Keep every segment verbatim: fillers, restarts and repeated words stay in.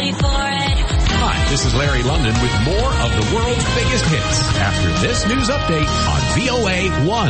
ready for it. Hi, this is Larry London with more of the world's biggest hits after this news update on V O A one.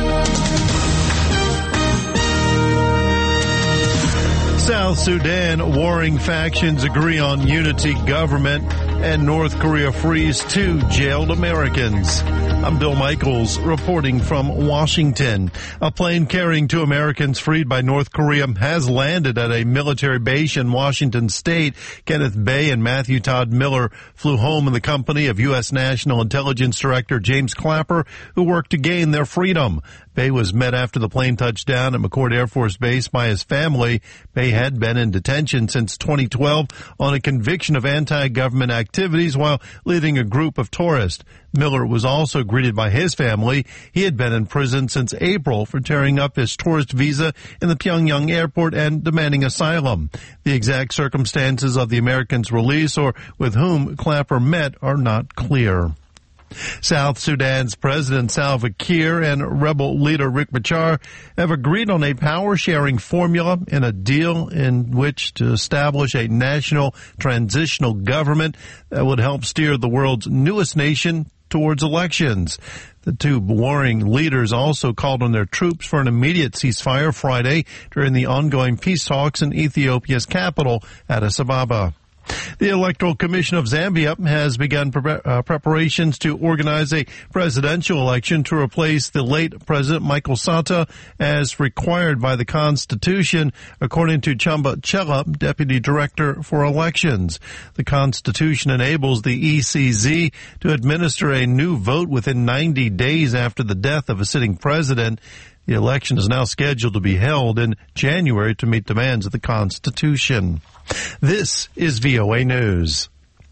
South Sudan warring factions agree on unity government, and North Korea frees two jailed Americans. I'm Bill Michaels reporting from Washington. A plane carrying two Americans freed by North Korea has landed at a military base in Washington State. Kenneth Bay and Matthew Todd Miller flew home in the company of U S National Intelligence Director James Clapper, who worked to gain their freedom. Bay was met after the plane touched down at McChord Air Force Base by his family. Bay had been in detention since twenty twelve on a conviction of anti-government activities while leading a group of tourists. Miller was also greeted by his family. He had been in prison since April for tearing up his tourist visa in the Pyongyang airport and demanding asylum. The exact circumstances of the Americans' release or with whom Clapper met are not clear. South Sudan's President Salva Kiir and rebel leader Riek Machar have agreed on a power-sharing formula in a deal in which to establish a national transitional government that would help steer the world's newest nation towards elections. The two warring leaders also called on their troops for an immediate ceasefire Friday during the ongoing peace talks in Ethiopia's capital, Addis Ababa. The Electoral Commission of Zambia has begun pre- uh, preparations to organize a presidential election to replace the late President Michael Sata as required by the Constitution, according to Chamba Chela, Deputy Director for Elections. The Constitution enables the E C Z to administer a new vote within ninety days after the death of a sitting president. The election is now scheduled to be held in January to meet demands of the Constitution. This is V O A News.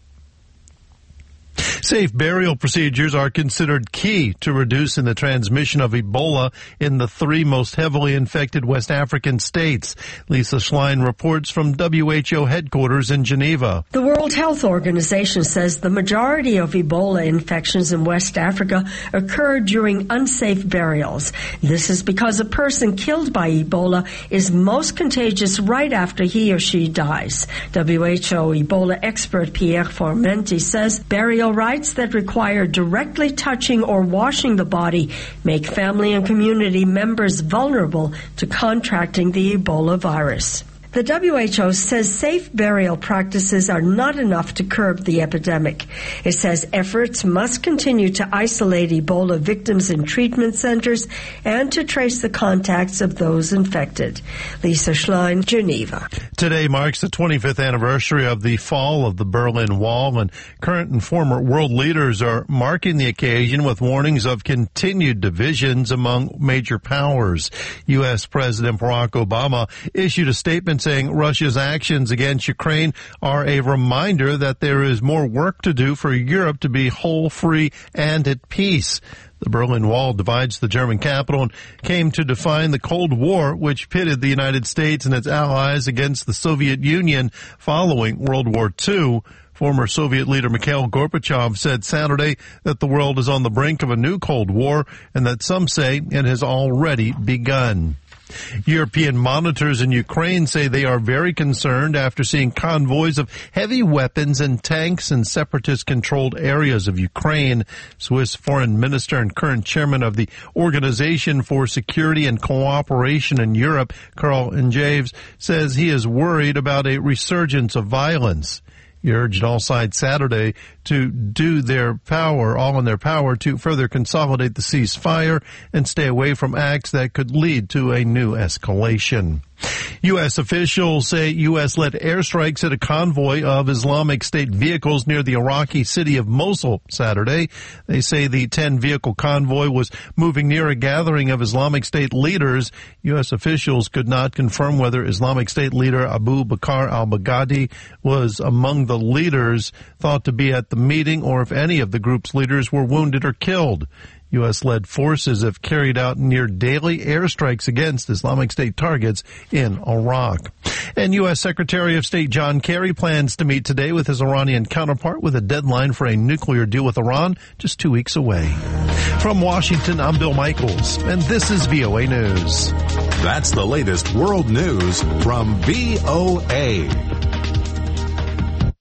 Safe burial procedures are considered key to reducing the transmission of Ebola in the three most heavily infected West African states. Lisa Schlein reports from W H O headquarters in Geneva. The World Health Organization says the majority of Ebola infections in West Africa occurred during unsafe burials. This is because a person killed by Ebola is most contagious right after he or she dies. W H O Ebola expert Pierre Formenti says burial rites that require directly touching or washing the body make family and community members vulnerable to contracting the Ebola virus. The W H O says safe burial practices are not enough to curb the epidemic. It says efforts must continue to isolate Ebola victims in treatment centers and to trace the contacts of those infected. Lisa Schlein, Geneva. Today marks the twenty-fifth anniversary of the fall of the Berlin Wall, and current and former world leaders are marking the occasion with warnings of continued divisions among major powers. U S President Barack Obama issued a statement saying Russia's actions against Ukraine are a reminder that there is more work to do for Europe to be whole, free, and at peace. The Berlin Wall divides the German capital and came to define the Cold War, which pitted the United States and its allies against the Soviet Union following World War Two. Former Soviet leader Mikhail Gorbachev said Saturday that the world is on the brink of a new Cold War and that some say it has already begun. European monitors in Ukraine say they are very concerned after seeing convoys of heavy weapons and tanks in separatist-controlled areas of Ukraine. Swiss foreign minister and current chairman of the Organization for Security and Cooperation in Europe, Karl Injaves, says he is worried about a resurgence of violence. He urged all sides Saturday to do their power, all in their power, to further consolidate the ceasefire and stay away from acts that could lead to a new escalation. U S officials say U S-led airstrikes hit a convoy of Islamic State vehicles near the Iraqi city of Mosul Saturday. They say the ten-vehicle convoy was moving near a gathering of Islamic State leaders. U S officials could not confirm whether Islamic State leader Abu Bakr al-Baghdadi was among the leaders thought to be at the meeting or if any of the group's leaders were wounded or killed. U S-led forces have carried out near daily airstrikes against Islamic State targets in Iraq. And U S Secretary of State John Kerry plans to meet today with his Iranian counterpart with a deadline for a nuclear deal with Iran just two weeks away. From Washington, I'm Bill Michaels, and this is V O A News. That's the latest world news from V O A.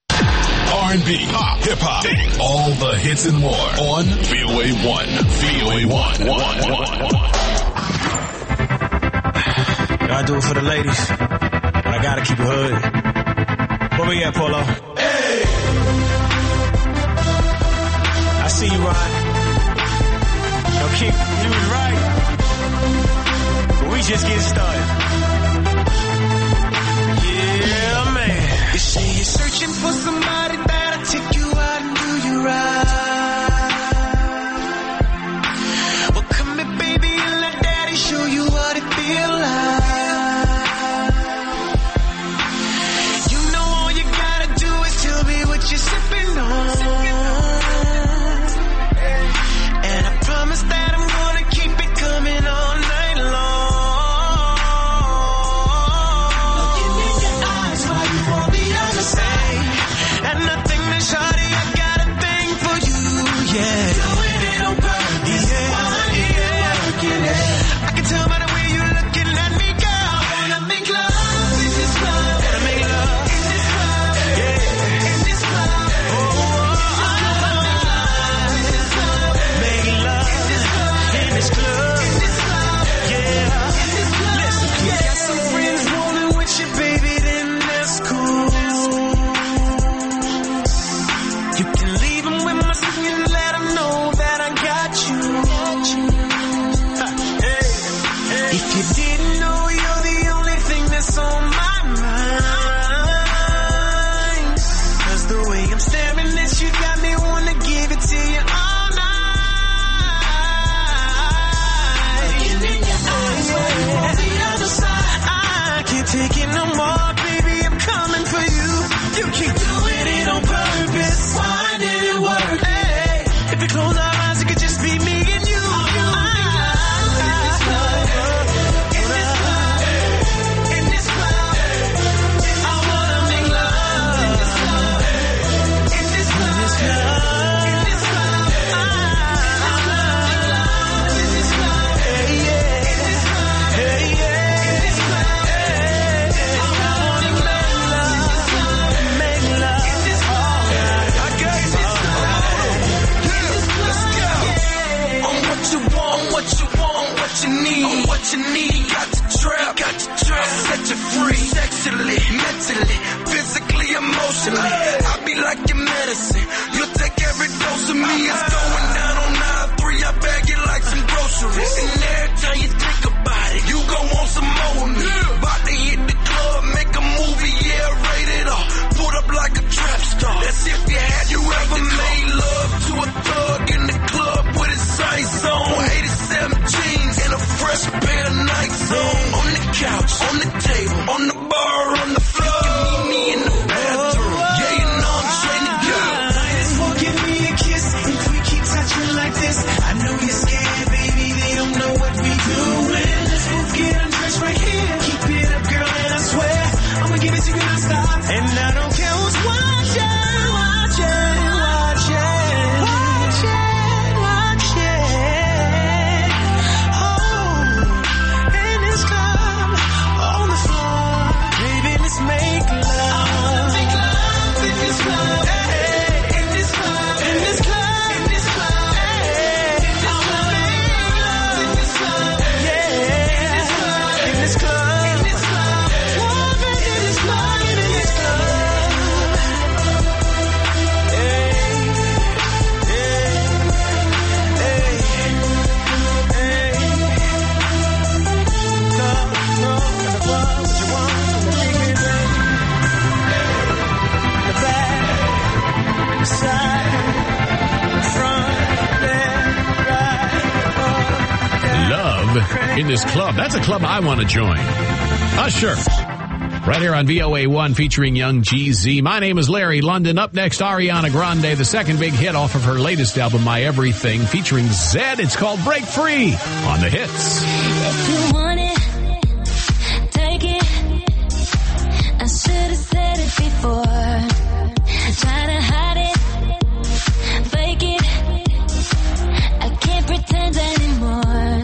R and B, pop, hip hop, all the hits and more on V O A one. V O A one. one, one, one. I do it for the ladies, but I gotta keep it hood. Where we at, Polo? Hey! I see you, Ryan. Yo, Keith, you was right. But we just getting started. Yeah, man. You say you're searching for somebody that'll take you out and do you right. Well, come here, baby, and let daddy show you what it feel like. You're sipping on, and I promise that I'm gonna keep it coming all night long. Looking in your eyes while you want the other side, and nothing to shawty, I got a thing for you, yeah. Doing it on purpose, yeah, yeah, working it. I can tell by the way you're looking at me, girl. I wanna make love in this club, wanna make love in this club, yeah. In this club. That's a club I want to join. Usher. Right here on V O A one featuring Young G Z. My name is Larry London. Up next, Ariana Grande, the second big hit off of her latest album, My Everything, featuring Zedd. It's called Break Free on the hits. If you want it, take it. I should have said it before. Try to hide it, fake it. I can't pretend anymore.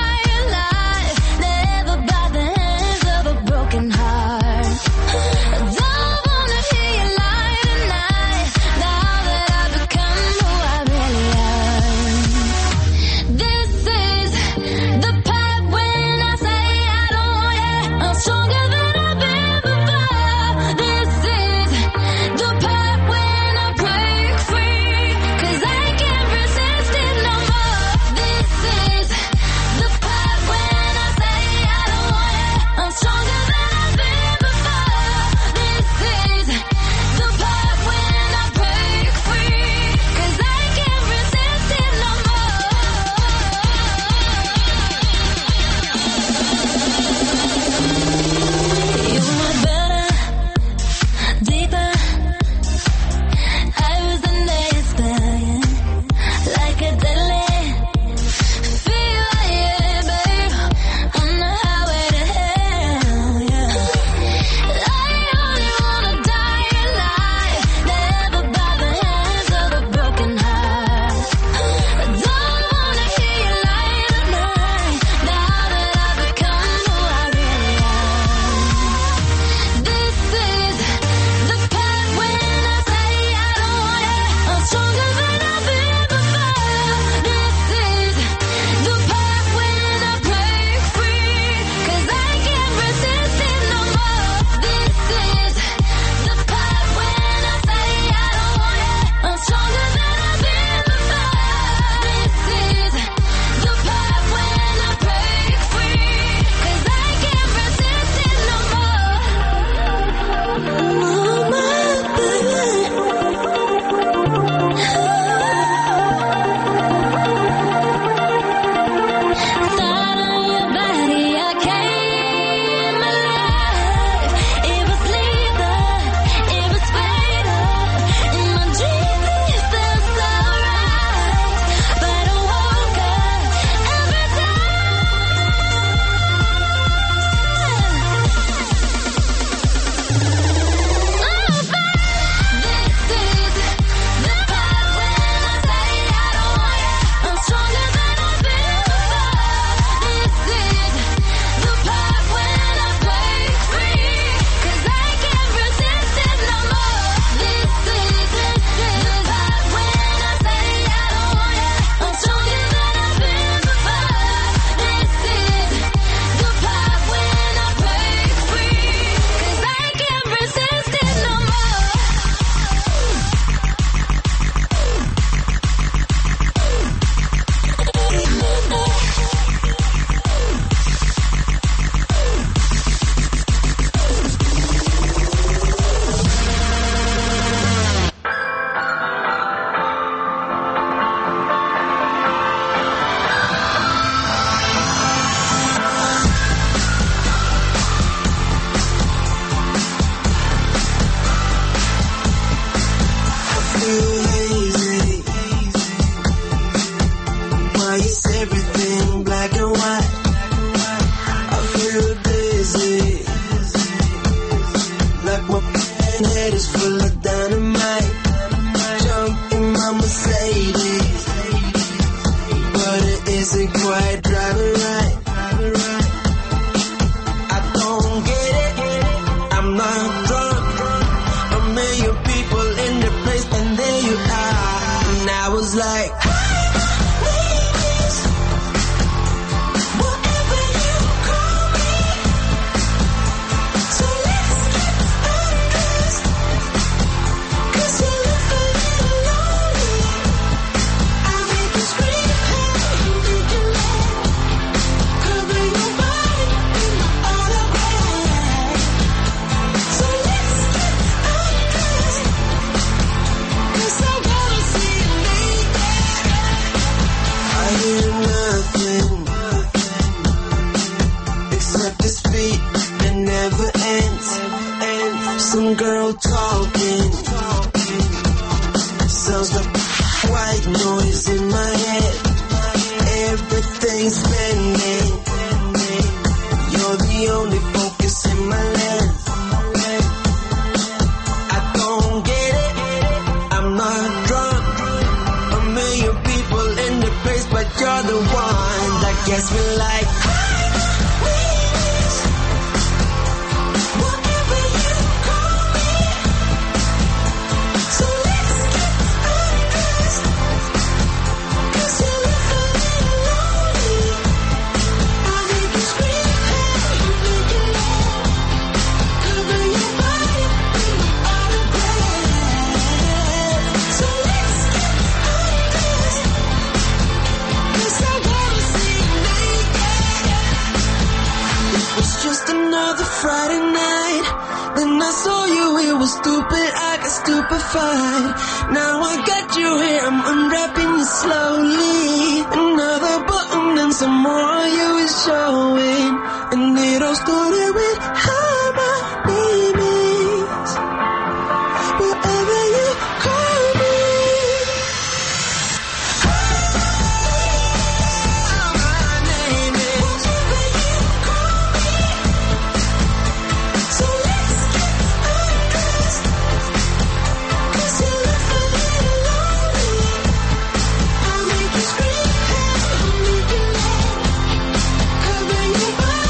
Broken heart. and head is full of dynamite. Jump in my Mercedes, but it isn't quite driving right. I don't get it, I'm not drunk. A million people in the place, and there you are. And I was like, some girl talking, sounds like white noise in my head. Everything's spinning, you're the only focus in my lens. I don't get it, I'm not drunk. A million people in the place, but you're the one that gets me like. Friday night, then I saw you, it was stupid, I got stupefied. Now I got you here, I'm unwrapping you slowly. Another button and some more of you is showing. And it all started with how my name is, wherever you call me. Cover your body.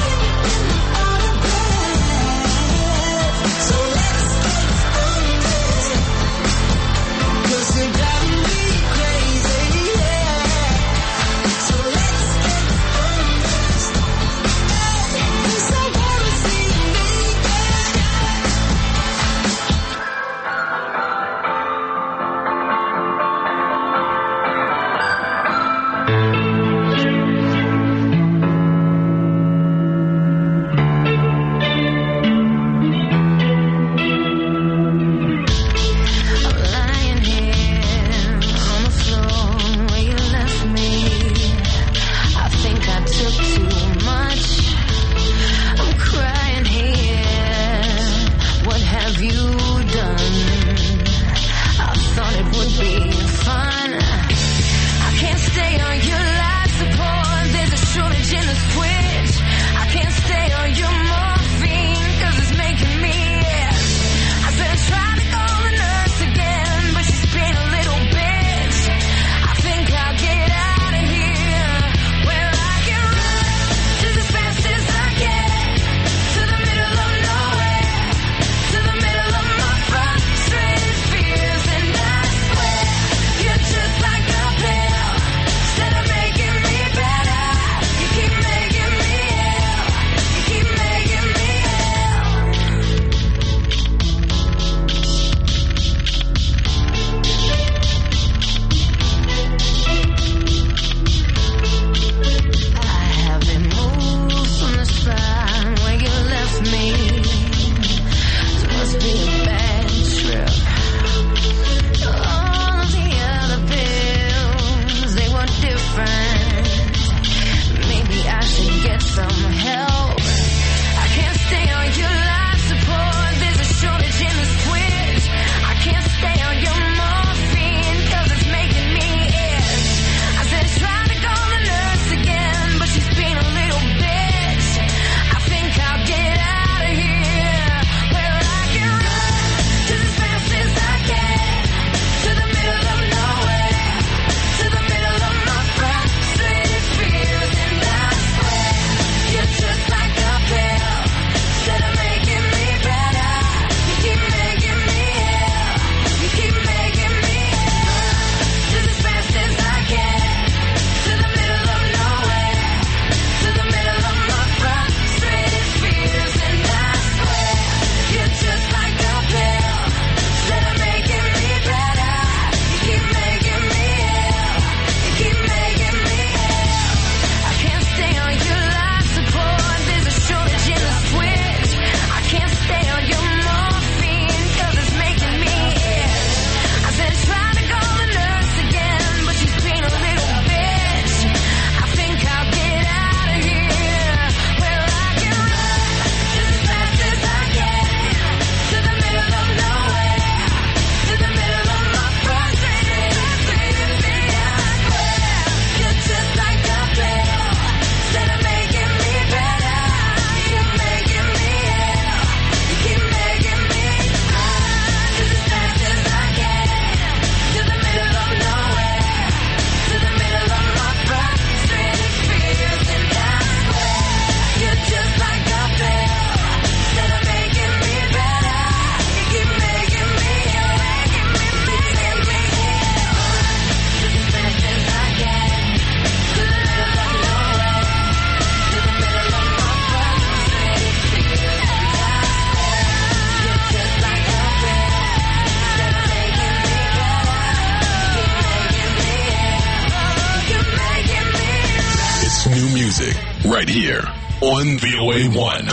music right here on V O A one.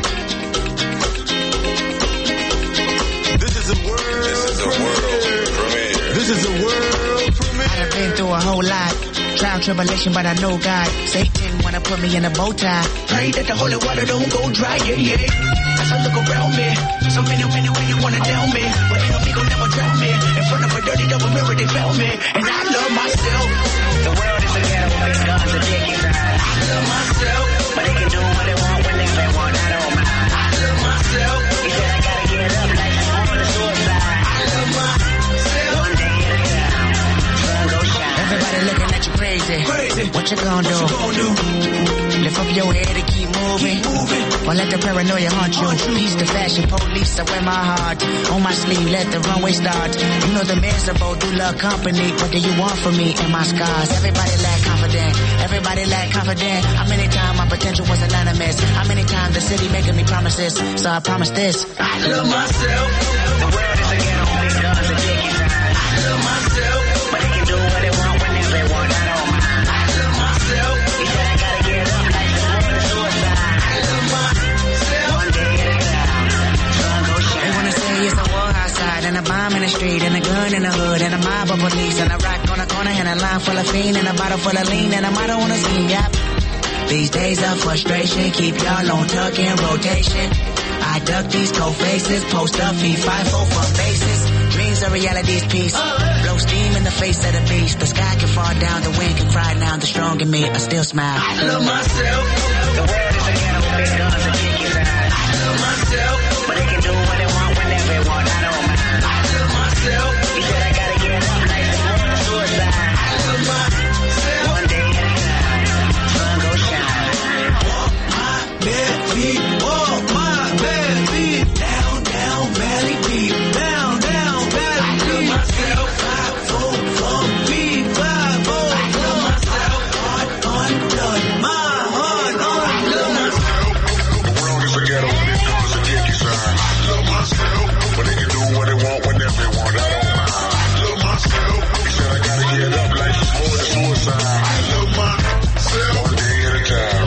This is a world. This is a world premiere. This is a world premiere. I've been through a whole lot. Trial, tribulation, but I know God. Satan wanna put me in a bow tie. Pray that the holy water don't go dry, yeah, yeah. As I look around me, so many, many ways you wanna down me. But ain't no me gon' never drown me. In front of a dirty double mirror, they found me. And I love myself. The world is a ghetto with big guns and dick inside. I love myself. But they can do what they want when they want. I don't mind. I love myself. He said I gotta get up like I'm on the suicide. I love myself. One day at a time. Sun go shine. Everybody looking at you crazy. Crazy. What you gonna do? What you gonna do? Lift up your head and keep moving. Keep moving. Or let the paranoia haunt you. Peace the fashion police, I wear my heart on my sleeve, let the runway start. You know the miserable do love company. What do you want from me and my scars? Everybody lack confident. Everybody lack confident. How many times my potential was anonymous? How many times the city making me promises? So I promise this. I love myself. The world is a ghetto, big guns and dick inside. I love myself. But they can do what they want whenever they want. I don't mind. I love myself. He said I gotta get up like I'm on the suicide. I love myself. One day at a time. Sun go shine. They wanna say it's a war outside and a bomb in the street and a gun in the hood and a mob of police and a rock on the corner and a line full of fiend and a bottle full of lean and a motto on the scene. Yep. These days of frustration keep y'all on tuck in rotation. I duck these cold faces, post up, feed five, four for bases. Dreams are reality's piece. Blow steam in the face of the beast. The sky can fall down, the wind can cry now. The strong in me, I still smile. I love myself. The world is a ghetto with big guns and dick inside. I love myself. But they can do what they want whenever they want. I don't mind. I love myself. He said I gotta get up like I'm on the suicide. I love myself. One day at a time. Sun go shine. Walk my bare feet. Walk my bare feet. Down, down, valley deep. Down, down, valley deep. I love myself. Five, four, four, feet. Five, four, I love myself. Heart on blood. My heart on I love myself. The world is a ghetto when it comes to dick inside. I love myself. But they can do what they want whenever they want. I don't mind. I love myself. He said I gotta get up like it's more than suicide. I love myself. One day at a time.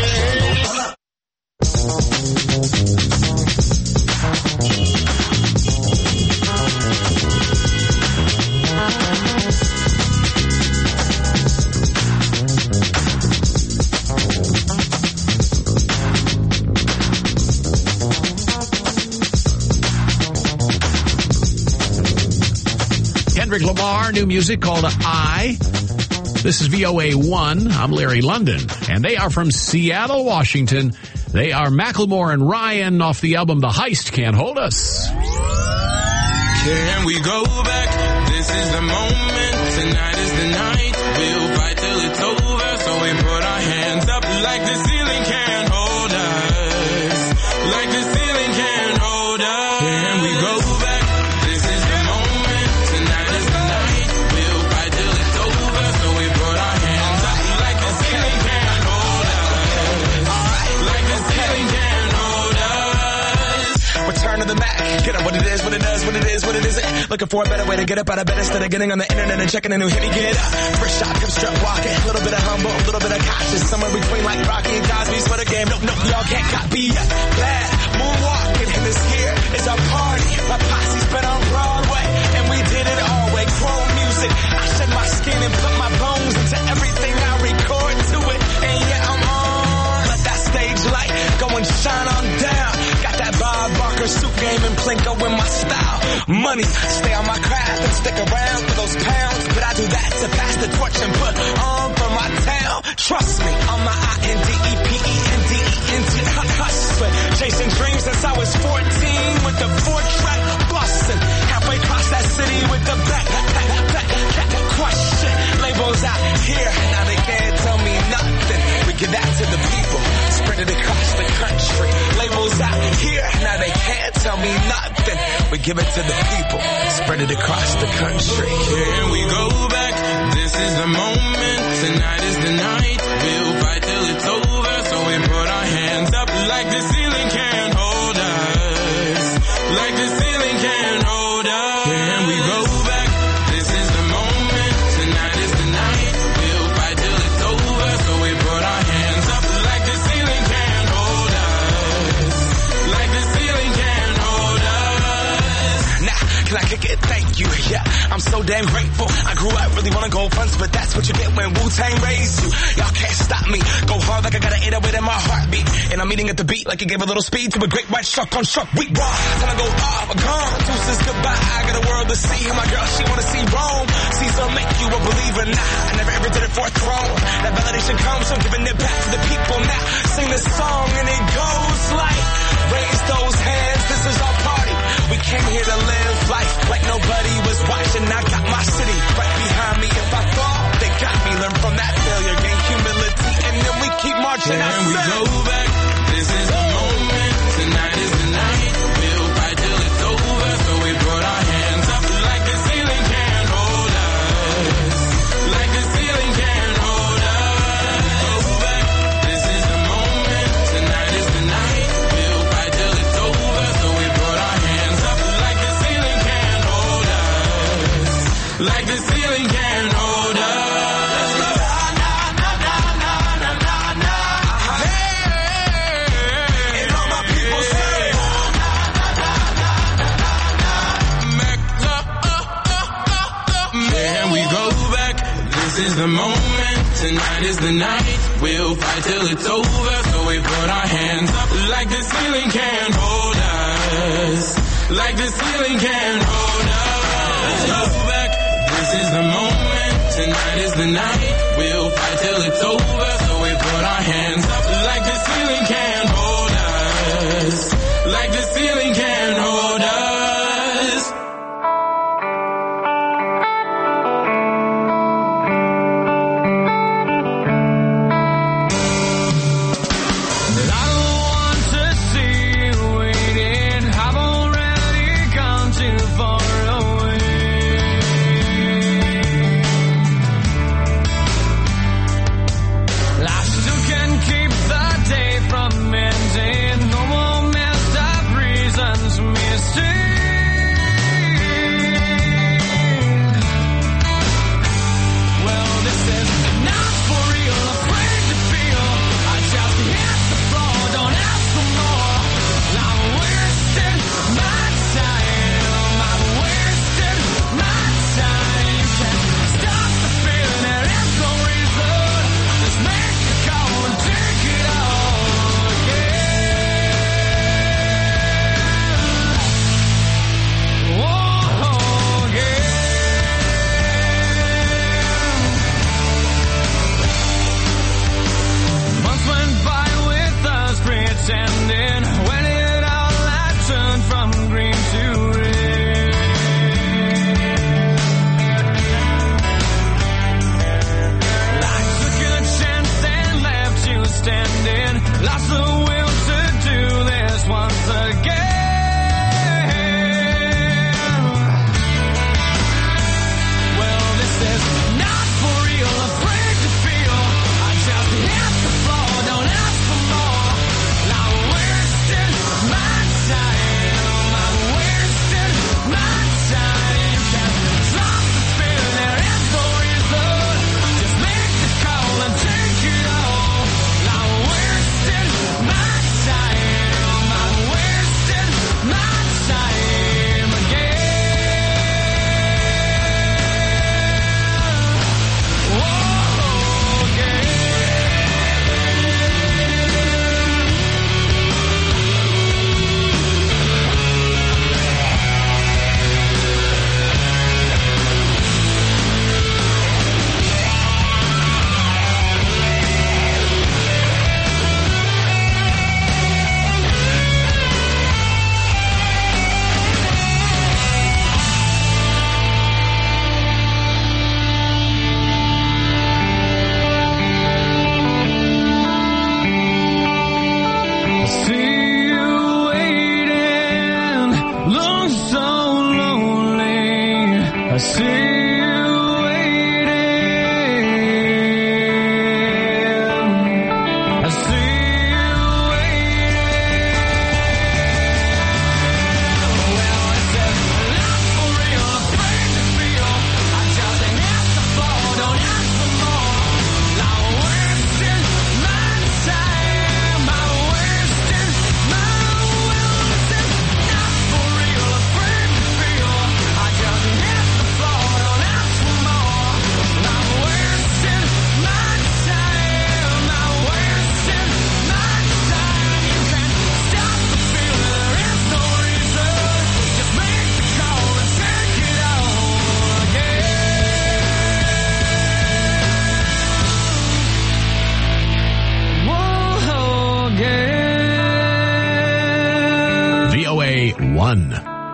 Kendrick Lamar, new music called I. This is V O A one. I'm Larry London, and they are from Seattle, Washington. They are Macklemore and Ryan off the album The Heist Can't Hold Us. Can we go back? This is the moment. Tonight is the night. We'll fight till it's over. So we put our hands up like the ceiling can't hold us. Like the ceiling can't hold us. Can we go back? This is the moment. Tonight is the night. We'll fight till it's over. So we put our hands up like the ceiling can't hold us. Like the ceiling can't hold us. Return to the Mac. Get up what it is, what it does, what it is, what it isn't. Looking for a better way to get up out of bed instead of getting on the internet and checking a new hit. Get up. First shot, come strut walking. A little bit of humble, a little bit of cautious. Somewhere between like Rocky and Cosby's for the game. Nope, nope, y'all can't copy yet. Bad moonwalking, and this here is our party. My posse's been on Broadway, and we did it all way. Chrome music. I shed my skin and put my bones into everything I record to it. And yeah, I'm on. Let that stage light go and shine on down. Got that Bob Barker suit game and Plinko in my style. Money, stay on my craft and stick around for those pounds. But I do that to pass the torch and put on for my town. Trust me, on my I N D E P E N D E N T hustling. Chasing dreams since I was fourteen with the four track bustin'. Halfway across that city with the back, back, back, back, back, question. Labels out here, now they can't tell me nothing. We give that to the people, spread it across the country. Labels out here, now they can't tell me nothing. We give it to the people, spread it across the country. Can we go back? This is the moment. Tonight is the night. We'll fight till it's over. So we put our hands up like the ceiling can't hold us. Like the ceiling can't hold us. Can we go back? This is the moment. Tonight is the night. We'll fight till it's over. So we put our hands I'm so damn grateful. I grew up really wanna go fronts, but that's what you get when Wu-Tang raised you. Y'all can't stop me. Go hard like I got an eight oh eight in my heartbeat. And I'm eating at the beat like it gave a little speed to a great white shark on shark. We raw. Time to go off, gone. Deuces goodbye. I got a world to see. And my girl, she wanna see Rome. Caesar make you a believer. Nah, I never ever did it for a throne. That validation comes from giving it back to the people. Now sing this song and it goes like, raise those hands, this is our party. We came here to live life like nobody was watching. I got my city right behind me. If I fall, they got me. Learn from that failure, gain humility, and then we keep marching. Can we go back? This is the moment. Tonight is the night. We'll fight till it's over. So we put our hands up like the ceiling can't hold us. Like the ceiling can't hold us. Go back. This is the moment. Tonight is the night. We'll fight till it's over. So we put our hands up like the ceiling can't hold us. Like the ceiling can't hold us. This is the moment, tonight is the night. We'll fight till it's over, so we put our hands up like the ceiling can't hold us. Like the ceiling can't hold us. Go back, this is the moment, tonight is the night. We'll fight till it's over, so we put our hands up like the ceiling can't hold us. Like the ceiling can't hold us.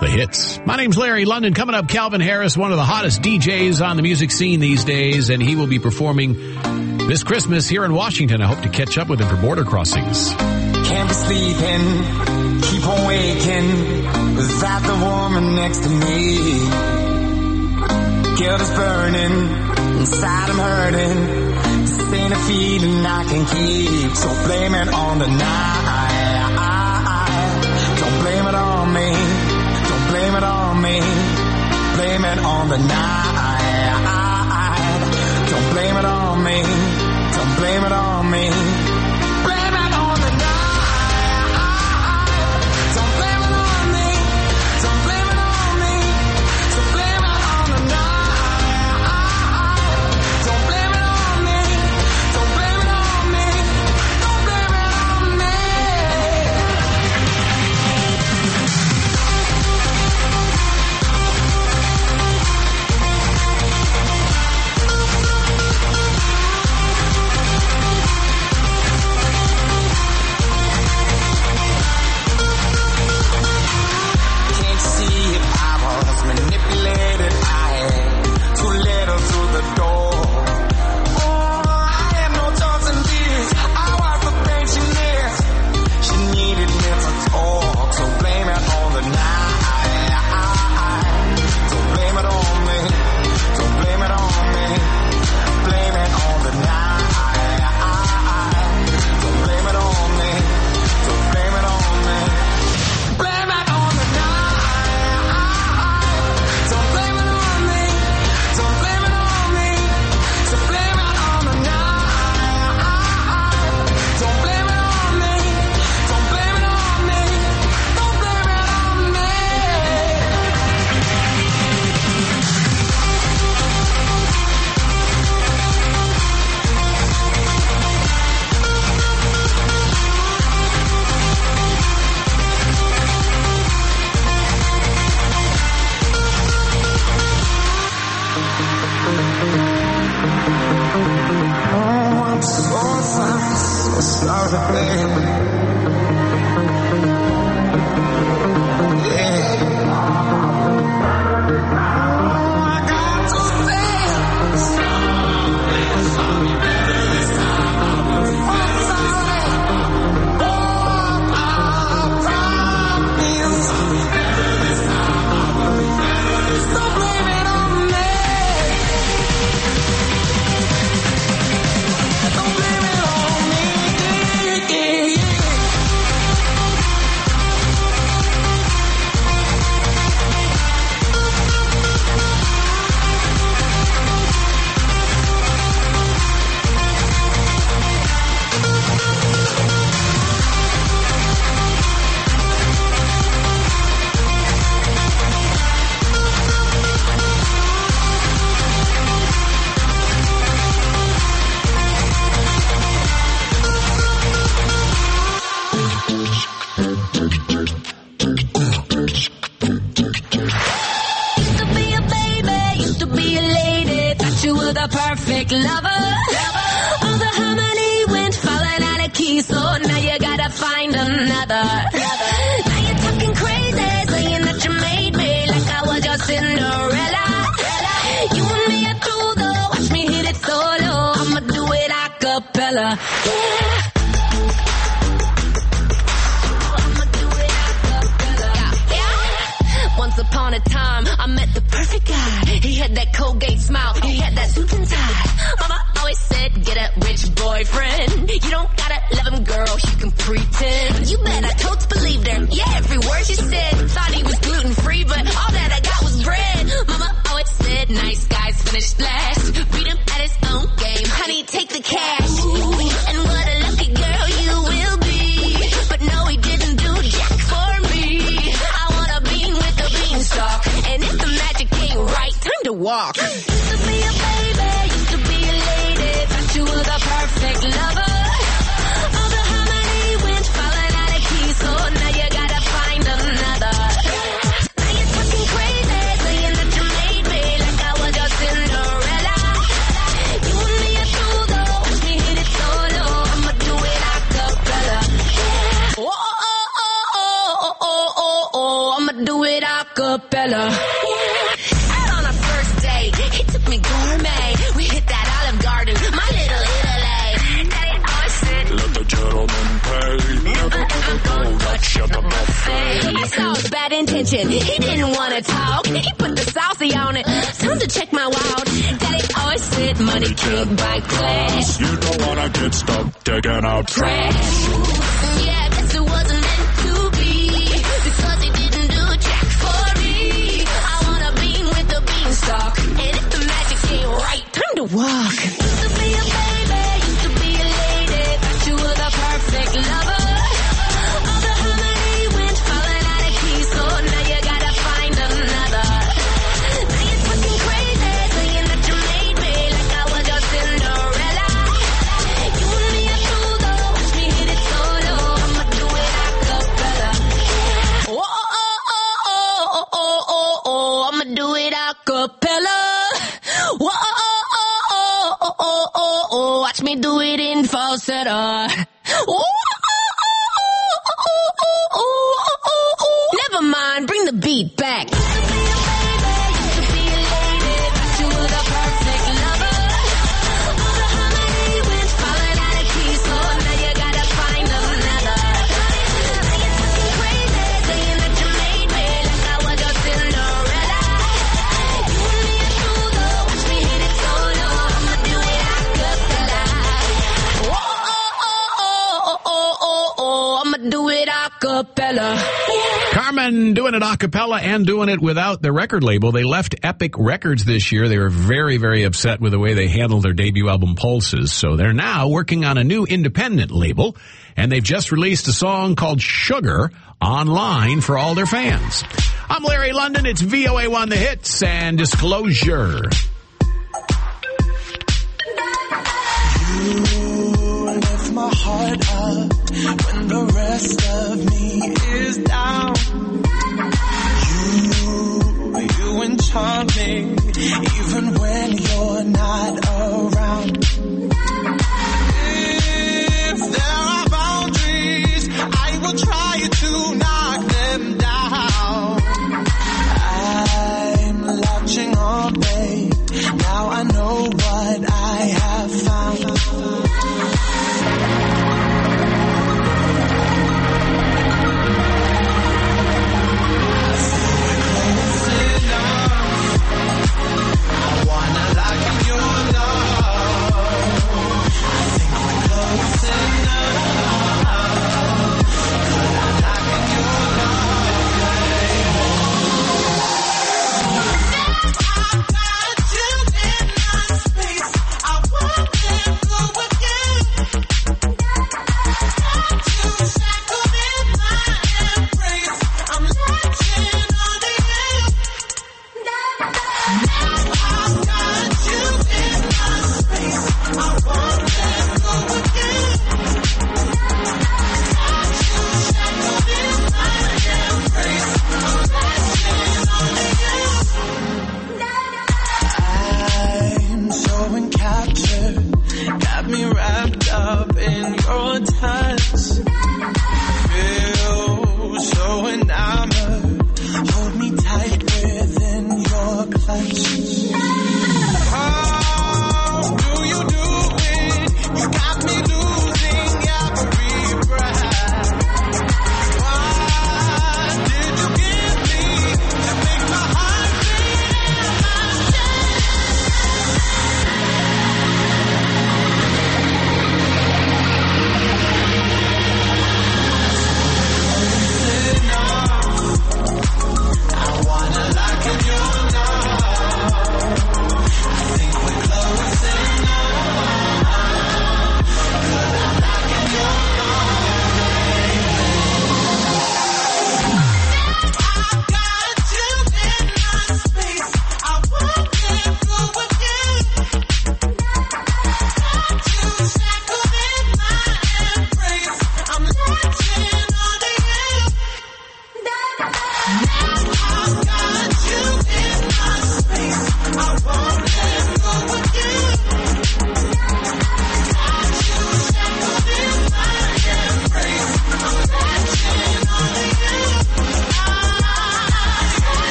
The hits. My name's Larry London. Coming up, Calvin Harris, one of the hottest D Js on the music scene these days, and he will be performing this Christmas here in Washington. I hope to catch up with him for Border Crossings. Can't be sleeping, keep on waking without the woman next to me. Guilt is burning, inside I'm hurting. This ain't a feeling I can keep, so blame it on the night. Don't blame it on me. Blame it on me, blame it on the night. Don't blame it on me, don't blame it on me. Blame it on the night. Don't blame it on me, don't blame it on me. So blame it on the night. Don't blame it on me, don't blame it on me. Don't blame it on me. Manipulated, I had too little through the door. Oh, I had no choice in this. I was the pain she missed. She needed me to talk, so blame it on the night. Don't blame it on me. Don't blame it on me. Blame it on the night. Don't blame it on me. Don't blame it on me. Blame it on the night. Sorry, baby. Yeah. Oh, I got to dance. Sorry, better this time. I'm sorry. Oh, I promise. Sorry, better this time. Don't blame it on me. Don't blame it on me. Yeah, yeah. Perfect lover. All the harmony went falling out of key, so now you gotta find another. Now you're talking crazy, saying that you made me like I was your Cinderella. You and me are through though, watch me hit it solo. I'ma do it a cappella. Yeah. Once upon a time, I met the perfect guy. He had that Colgate smile, he had that suit and tie. Mama always said, get a rich boyfriend. You don't gotta love him, girl, you can pretend. You bet I totes believed her, yeah, every word she said. Thought he was gluten-free, but all that I got was bread. Mama always said, nice guys finish last. Beat him at his own game, honey, take the cash. Ooh, and what a lucky girl you will be. But no, he didn't do jack for me. I want a bean with a beanstalk, and if the magic ain't right, time to walk. Used to be a baby, used to be a lady, thought you were the perfect lover. All the harmony went falling out of key, so now you gotta find another. Now you're talking crazy, saying that you made me like I was your Cinderella. You and me are through though, watch me hit it solo. I'ma do it a cappella. Yeah. Oh, oh, oh, oh, oh, oh, oh, oh, I'ma do it it a cappella. Out on a first date, he took me gourmet. We hit that Olive Garden, my little Italy. Daddy always said, let the gentleman pay. Never ever go touch at the buffet. I saw his bad intention, he didn't want to talk. He put the saucy on it, time to check my wallet. Daddy always said, money can't buy class. You don't wanna get stuck taking out trash. Yeah, guess it wasn't meant to be, because he didn't do jack for me. I wanna bean with the beanstalk, and if the magic ain't right, time to walk. Used to be a baby, used to be a lady, thought you were the perfect lover. All the harmony went falling out of key, so now you gotta find another. Now you're talking crazy, saying that you made me like I was your Cinderella. You and me are true though, watch me hit it solo. I'ma do it a cappella. Oh, oh, oh, oh, oh, oh, oh, oh, I'ma do it a cappella. Whoa, oh, oh, oh, oh, oh, oh, watch me do it in falsetto. Whoa, oh, oh, oh, oh, oh, oh, oh. Never mind, bring the beat back. Used to be a baby, used to be a lady, thought you were the perfect lover. All the harmony went falling out of key, so now you gotta find another. Now you're talking crazy, saying that you made me like I was your Cinderella. You and me are true though, watch me hit it solo. I'ma do it a cappella. Oh, oh, oh, oh, oh, oh, oh, I'ma do it a cappella. Carmen doing it a cappella and doing it without the record label. They left Epic Records this year. They were very, very upset with the way they handled their debut album Pulses. So they're now working on a new independent label, and they've just released a song called Sugar online for all their fans. I'm Larry London. It's V O A one The Hits and Disclosure. You lift my heart up when the rest of me is down. You, you enchant me even when you're not around. If there are boundaries, I will try to knock them down. I'm latching on, babe. Now I know what I have found. I wanna lock in your love.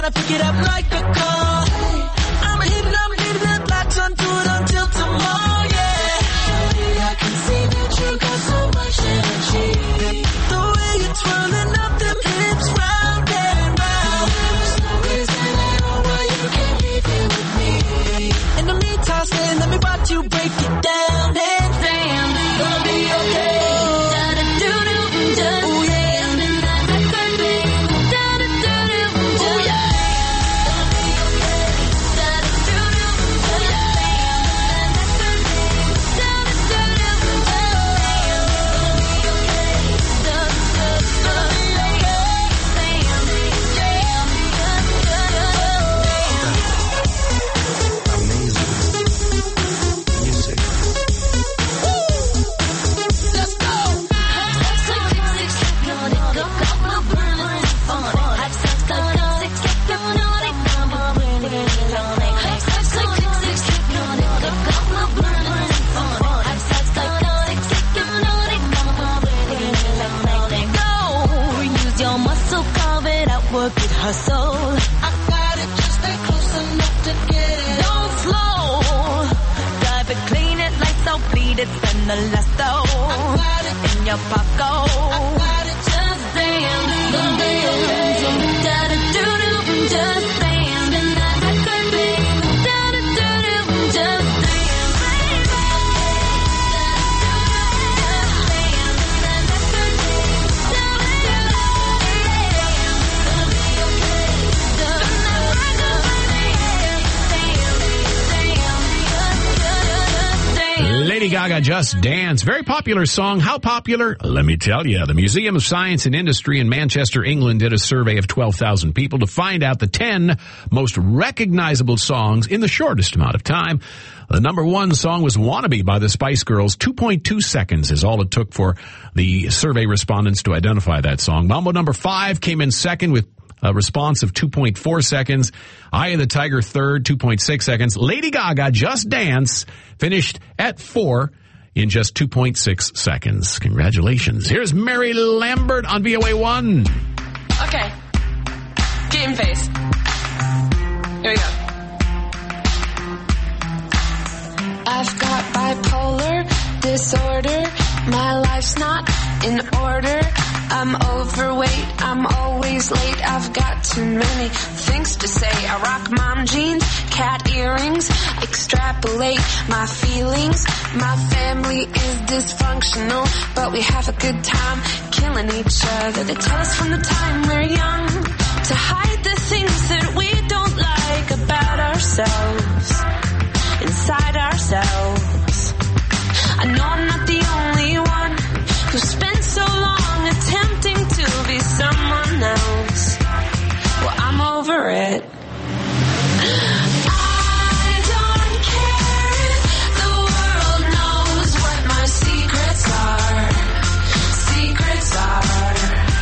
I pick it up like a call. I'm hitting, I'm hitting it, latch onto it until tomorrow, yeah. Shorty, I can see that you got so much energy. The way you're twirling up them hips round and round. There's no reason at all why you can't leave here with me. In the meantime, stay, let me watch you break it down. And damn, gonna be okay. Work it, hustle. I got it, just stay close enough to get it. Don't slow. Drive it, clean it, lights out, bleed it, spend the last though. I got it in your pocket. I got it, just dance, don't dance. Da da do do, just dance. And that record dance, da da do do, just dance, baby. Lady Gaga, Just Dance. Very popular song. How popular? Let me tell you. The Museum of Science and Industry in Manchester, England did a survey of twelve thousand people to find out the ten most recognizable songs in the shortest amount of time. The number one song was Wannabe by the Spice Girls. two point two seconds is all it took for the survey respondents to identify that song. Mambo number five came in second with a response of two point four seconds. Eye of the Tiger third, two point six seconds. Lady Gaga, Just Dance, finished at four in just two point six seconds. Congratulations. Here's Mary Lambert on V O A one. Okay. Game face. Here we go. I've got bipolar disorder. My life's not in order. I'm overweight, I'm always late. I've got too many things to say. I rock mom jeans, cat earrings, extrapolate my feelings. My family is dysfunctional, but we have a good time killing each other. They tell us from the time we're young to hide the things that we don't like about ourselves, inside ourselves. I know I'm not the only one who spent so long attempting to be someone else. Well, I'm over it. I don't care if the world knows what my secrets are. Secrets are.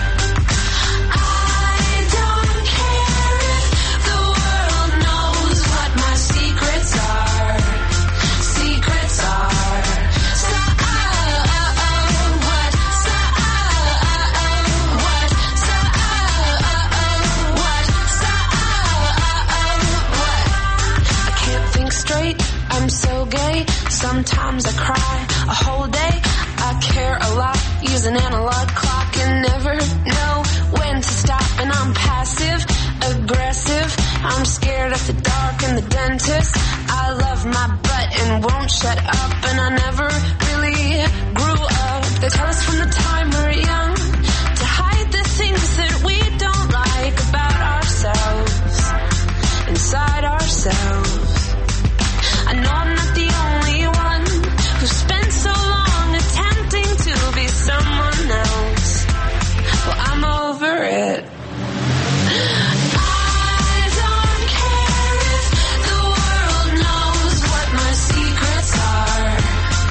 I don't care if the world knows what my secrets are. Secrets are. So, oh, oh, oh, what? So, oh, oh, oh, what? So, oh, oh, oh, what? So, oh, oh, oh, what? I can't think straight. I'm so gay. Sometimes I cry a whole day. I care a lot. Use an analog clock and never know when to stop. And I'm passive aggressive. I'm scared of the dark and the dentist. I love my butt and won't shut up. And I never really grew up. They tell us from the time we're young to hide the things that we don't like about ourselves, inside ourselves. I know I'm not the only one who spent so long attempting to be someone else. Well, I'm over it. I don't care if the world knows what my secrets are.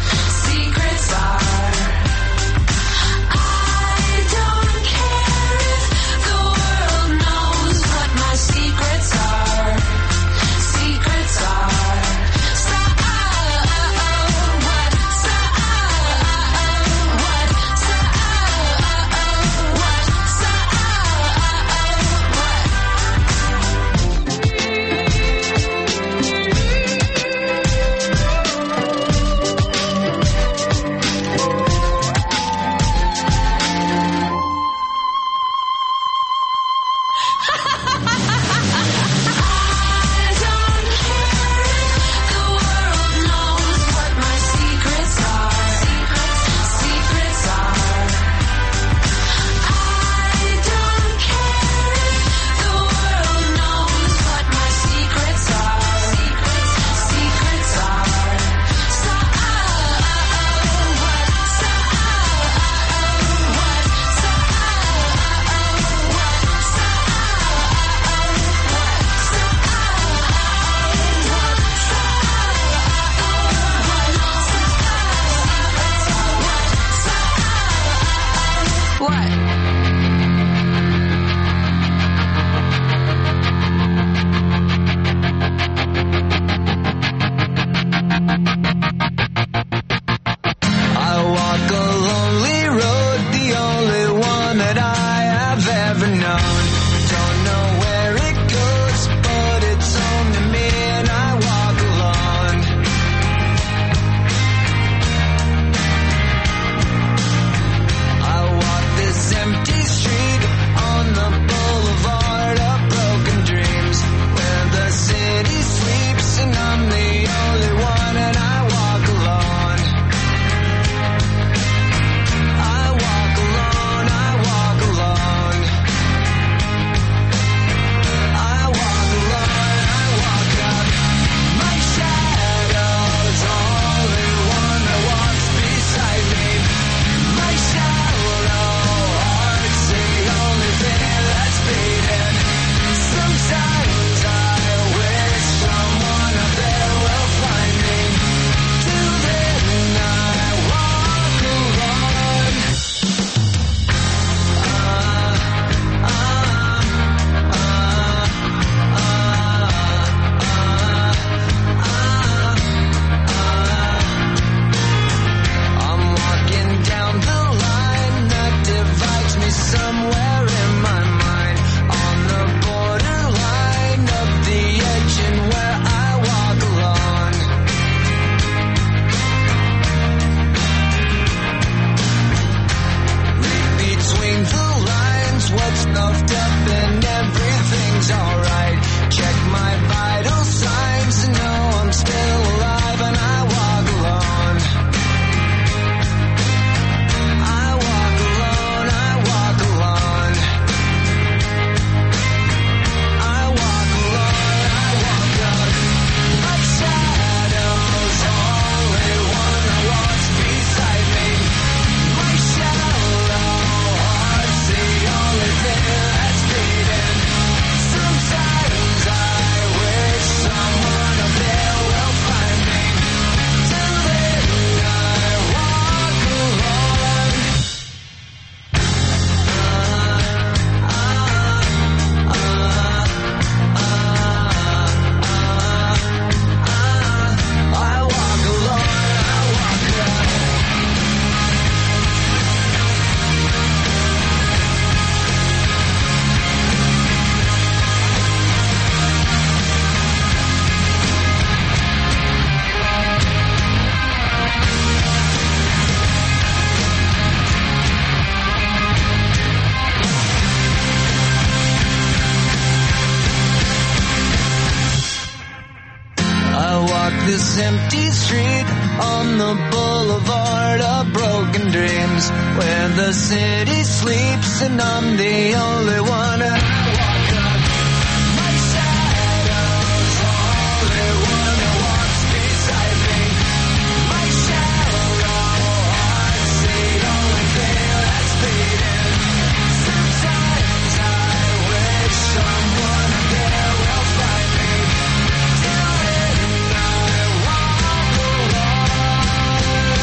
dreams where the city sleeps and I'm the only one. I walk up, my shadow's only one that walks beside me. My shallow heart's the only thing that's beating. Sometimes I wish someone there will find me. Till then I walk alone.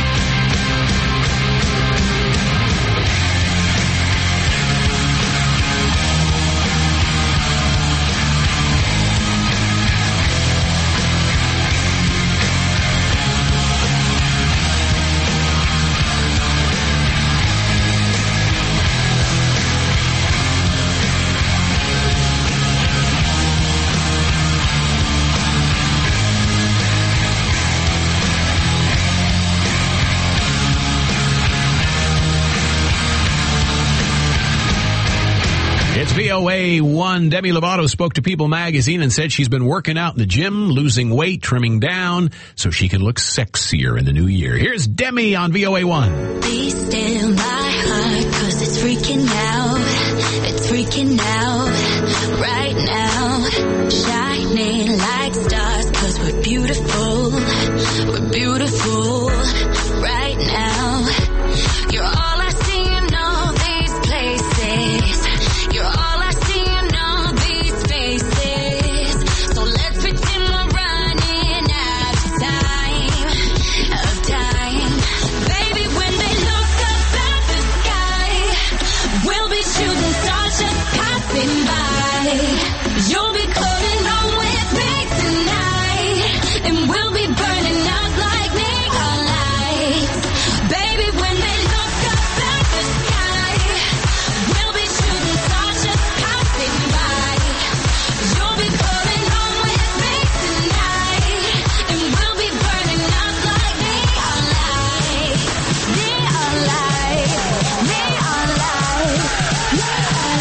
It's V O A one. Demi Lovato spoke to People magazine and said she's been working out in the gym, losing weight, trimming down, so she can look sexier in the new year. Here's Demi on V O A one. Be still my heart, cause it's freaking out. It's freaking out right now. Shining like stars, cause we're beautiful. We're beautiful right now. You're all I see in all these places. You're all I see in all these faces. So let's pretend we're running out of time, of time. Baby, when they look up at the sky, we'll be shooting stars just passing by. You'll be coming home with me tonight, and we'll be burning out like neon lights. Baby, when they look up at the sky, we'll be shooting stars just passing by. You'll be coming home with me tonight, and we'll be burning out like neon lights. Neon lights, neon lights, neon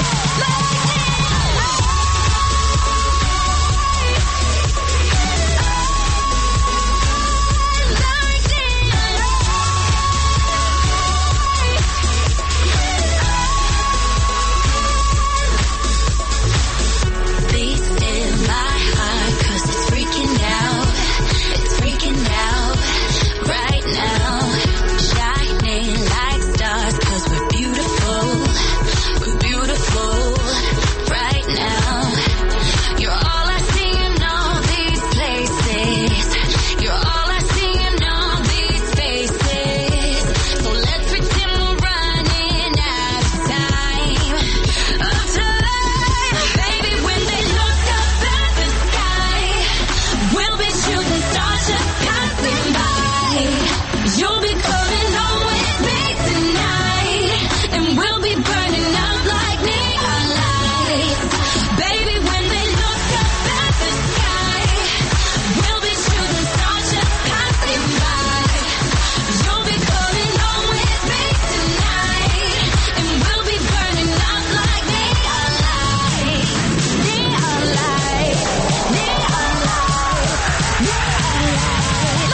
Be still my heart, cause it's freaking out. It's freaking out right now. Shining like stars, cause we're beautiful. We're beautiful right now. You're all I see in all these places. You're all I see in all these faces. So let's pretend we're running out of time, of time. Baby, when they look up at the sky, we'll be shooting stars just passing by. You'll be coming home with me tonight, and we'll be burning out like neon lights. Baby, when they look up at the sky, we'll be shooting stars just passing by. You'll be coming home with me tonight, and we'll be burning out like neon lights. Neon lights, neon lights, neon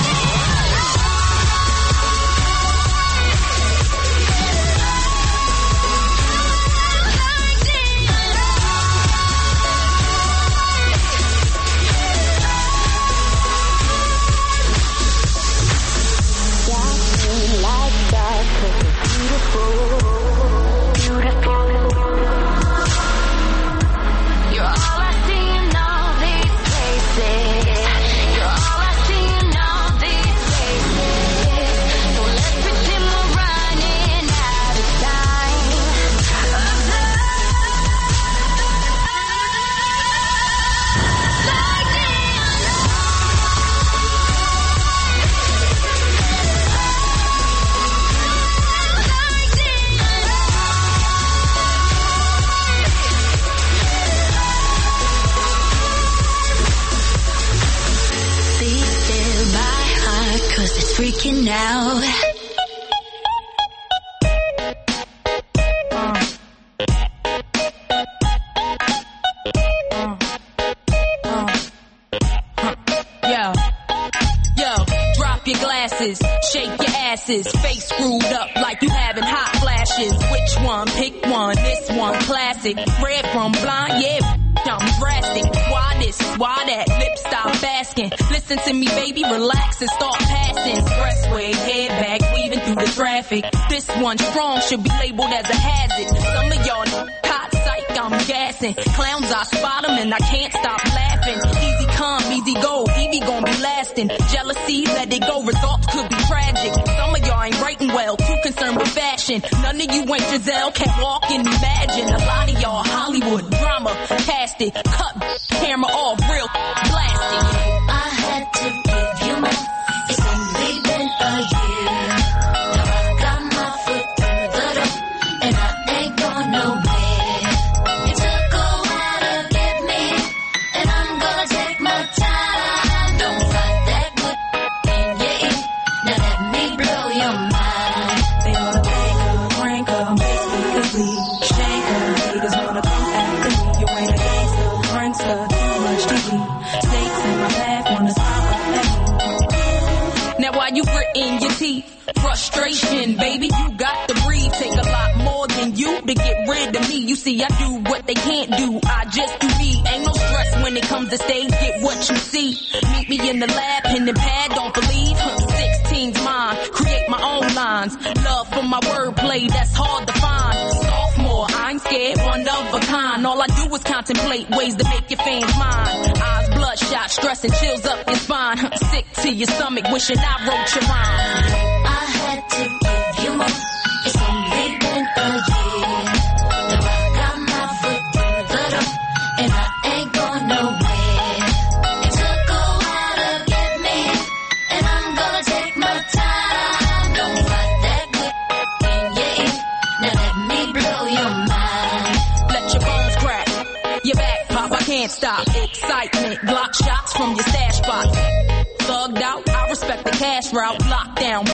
Shining like stars, cause we're beautiful, beautiful. You're all I see in all these places. You're all I see in all these places. So let's pretend we're running out of time, of like Be still my heart, cause it's freaking out. Yo, yo, drop your glasses, shake your ass glasses, face screwed up like you having hot flashes. Which one? Pick one. This one classic. Red from blind, yeah. I'm drastic. Why this? Why that? Lip stop asking. Listen to me, baby, relax and start passing. Expressway, head back, weaving through the traffic. This one strong should be labeled as a hazard. Some of y'all hot psych, I'm gassing. Clowns, I spot them and I can't stop laughing. Easy come, easy go, Evie gon' be lasting. Jealousy, let it go, results could be tragic. Some of y'all ain't writing well, too concerned with fashion. None of you ain't Giselle, can't walk and imagine. A lot of y'all Hollywood drama, cast it, cut camera off, real blasting. I had to give you more. It's only been a year. Now I got my foot through the door, and I ain't going nowhere. It took a while to get me, and I'm gonna take my time. Don't fight that good in your ear. Now let me blow your mind. They wanna bang her, crank her, make me complete. Shank her, haters wanna come after me. You ain't a gangster, prankster, too much T V. Snakes in my path wanna stop at me. Now while you gritting your teeth, frustration, baby, you got to breathe. Take a lot more than you to get rid of me. You see, I do what they can't do. I just do me. Ain't no stress when it comes to stage. Get what you see. Meet me in the lab, pen and pad. Don't believe. sixteen's mine. Create my own lines. Love for my wordplay. That's hard to find. Sophomore, I ain't scared. One of a kind. All I do is contemplate ways to make your fans mine. Eyes bloodshot, stress and chills up your spine. Sick to your stomach, wishing I wrote your rhyme. I had to give you more. It's only been a year. Now I got my foot through the door, and I ain't going nowhere. It took a while to get me, and I'm gonna take my time. Don't fight that good in your ear. Now let me blow your mind. Let your bones crack, your back pop, I can't stop. Excitement, Glock shots from your stash box. Thugged out, I respect the cash route. Lockdown,